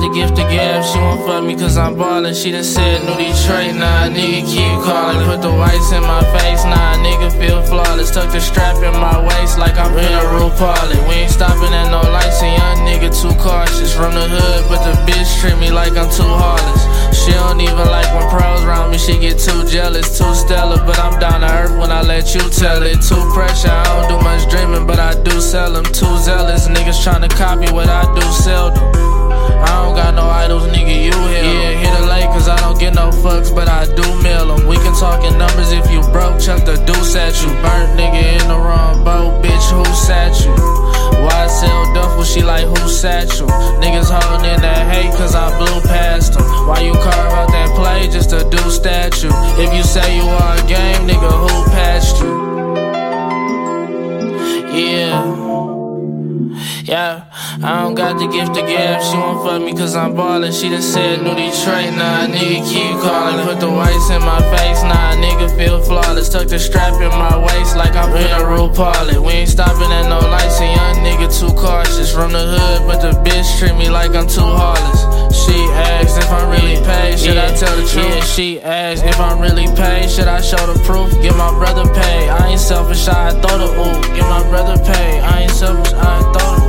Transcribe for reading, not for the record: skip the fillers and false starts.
the gift of gab, she won't fuck me cause I'm ballin'. She done said New Detroit, nah, nigga keep callin'. Put the whites in my face, nah, nigga feel flawless. Tuck the strap in my waist like I'm in a RuPaul. We ain't stopping at no lights, and young nigga too cautious. From the hood, but the bitch treat me like I'm too heartless. She don't even like when pros round me, she get too jealous, too stellar. But I'm down to earth when I let you tell it. Too pressure, I don't do much dreaming, but I do sell them. Too zealous, niggas tryna copy what I do seldom. I don't got no idols, nigga, you hear them. Yeah, hit a late cause I don't get no fucks, but I do mail them. We can talk in numbers if you broke, chuck the deuce at you. Burnt nigga in the wrong boat, bitch, who sat you? Why I sell duffel, she like who sat you? Niggas holding in that hate cause I blew past them. Why you carve out that play just to do statue? If you say you are a game, nigga, who patched you? Yeah, I don't got the gift of gab, she won't fuck me cause I'm ballin'. She done said New Detroit, nah, nigga keep callin'. Put the whites in my face, nah, nigga feel flawless. Tuck the strap in my waist like I'm in a RuPaul. We ain't stopping at no lights, and young nigga too cautious. From the hood, but the bitch treat me like I'm too heartless. She asked if I'm really paid, should I tell the truth? Yeah, she asked if I'm really paid, should I show the proof? Get my brother paid, I ain't selfish, I throw the ooh. Get my brother paid, I ain't selfish, I throw the